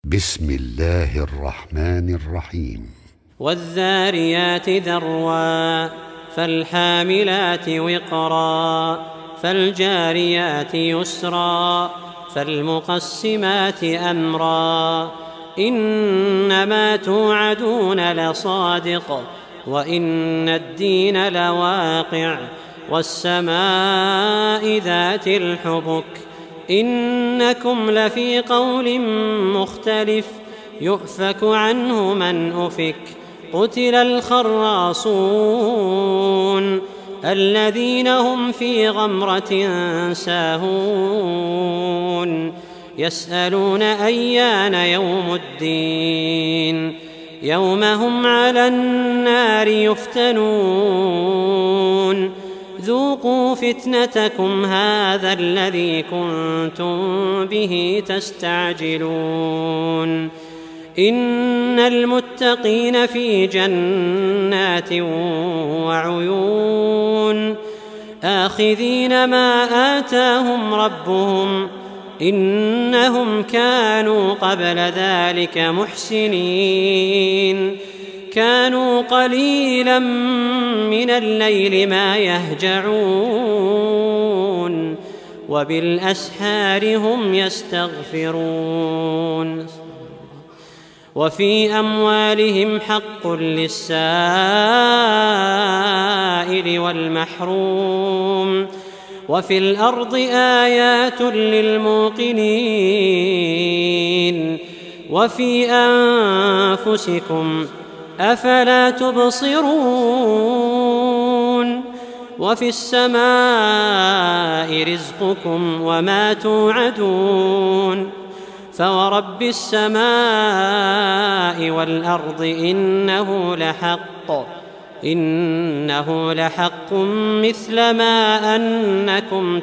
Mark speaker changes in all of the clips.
Speaker 1: بسم الله الرحمن الرحيم.
Speaker 2: والذاريات ذروا فالحاملات وقرا فالجاريات يسرا فالمقسمات أمرا إنما توعدون لصادق وإن الدين لواقع والسماء ذات الحبك إنكم لفي قول مختلف يؤفك عنه من أفك قتل الخراصون الذين هم في غمرة ساهون يسألون أيان يوم الدين يوم هم على النار يفتنون ذوقوا فتنتكم هذا الذي كنتم به تستعجلون إن المتقين في جنات وعيون آخذين ما آتاهم ربهم إنهم كانوا قبل ذلك محسنين كانوا قليلا من الليل ما يهجعون وبالأسحار هم يستغفرون وفي أموالهم حق للسائل والمحروم وفي الأرض آيات للموقنين وفي أنفسكم أفلا تبصرون وفي السماء رزقكم وما توعدون فورب السماء والأرض إنه لحق مثل ما أنكم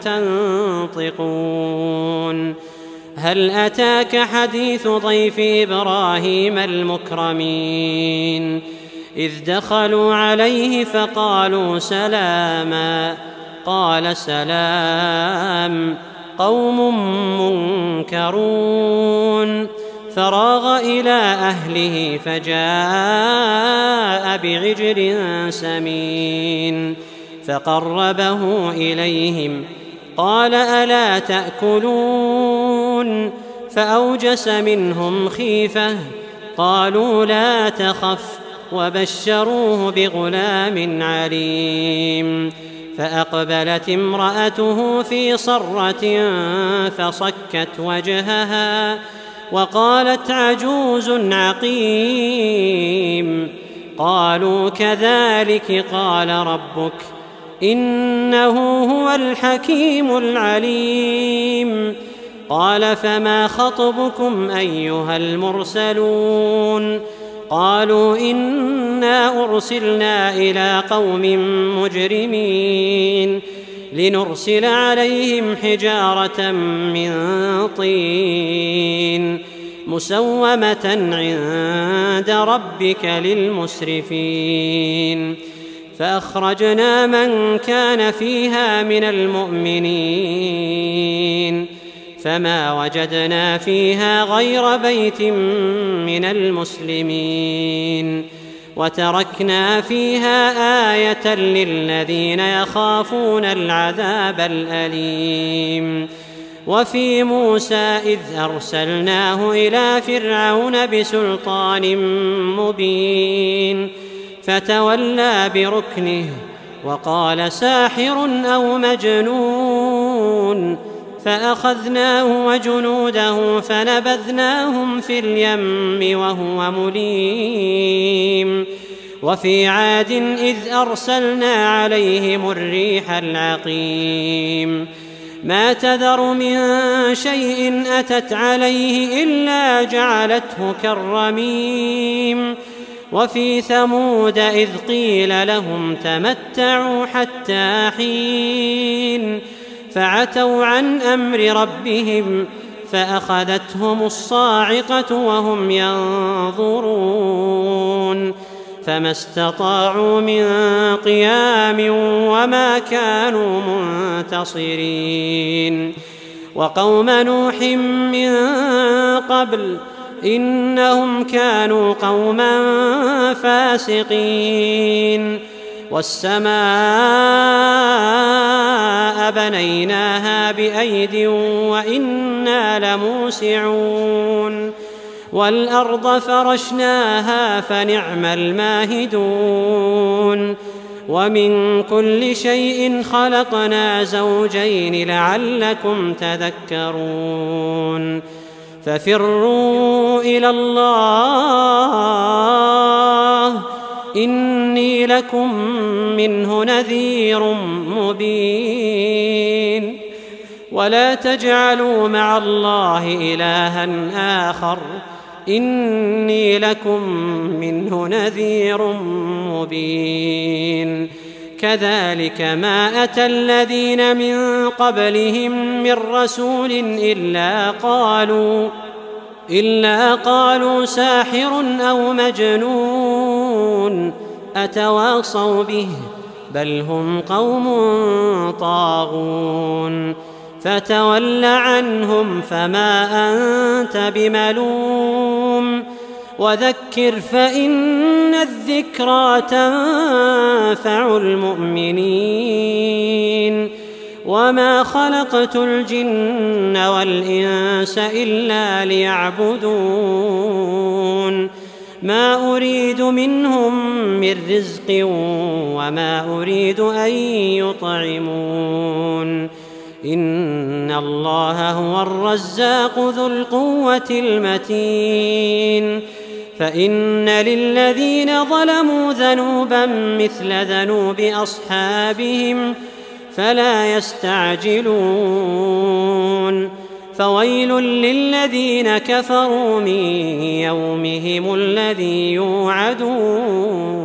Speaker 2: تنطقون هل أتاك حديث ضيف إبراهيم المكرمين إذ دخلوا عليه فقالوا سلاما قال سلام قوم منكرون فراغ إلى أهله فجاء بعجل سمين فقربه إليهم قال ألا تأكلون فأوجس منهم خيفة قالوا لا تخف وبشروه بغلام عليم فأقبلت امرأته في صرة فصكت وجهها وقالت عجوز عقيم قالوا كذلك قال ربك إنه هو الحكيم العليم قال فما خطبكم أيها المرسلون قالوا إنا أرسلنا إلى قوم مجرمين لنرسل عليهم حجارة من طين مسومة عند ربك للمسرفين فأخرجنا من كان فيها من المؤمنين فما وجدنا فيها غير بيت من المسلمين وتركنا فيها آية للذين يخافون العذاب الأليم وفي موسى إذ أرسلناه إلى فرعون بسلطان مبين فتولى بركنه وقال ساحر أو مجنون فأخذناه وجنوده فنبذناهم في اليم وهو مليم وفي عاد إذ أرسلنا عليهم الريح العقيم ما تذر من شيء أتت عليه إلا جعلته كالرميم وفي ثمود إذ قيل لهم تمتعوا حتى حين فعتوا عن أمر ربهم فأخذتهم الصاعقة وهم ينظرون فما استطاعوا من قيام وما كانوا منتصرين وقوم نوح من قبل إنهم كانوا قوما فاسقين. والسماء بنيناها بأيد وإنا لموسعون والأرض فرشناها فنعم الماهدون ومن كل شيء خلقنا زوجين لعلكم تذكرون ففروا إلى الله إني لكم منه نذير مبين ولا تجعلوا مع الله إلها آخر إني لكم منه نذير مبين كذلك ما أتى الذين من قبلهم من رسول إلا قالوا ساحر أو مجنون أتواصوا به بل هم قوم طاغون فتول عنهم فما أنت بملوم وذكر فإن الذكرى تنفع المؤمنين وما خلقت الجن والإنس إلا ليعبدون ما أريد منهم من رزق وما أريد أن يطعمون إن الله هو الرزاق ذو القوة المتين فإن للذين ظلموا ذنوبا مثل ذنوب أصحابهم فلا يستعجلون فويل للذين كفروا من يومهم الذي يوعدون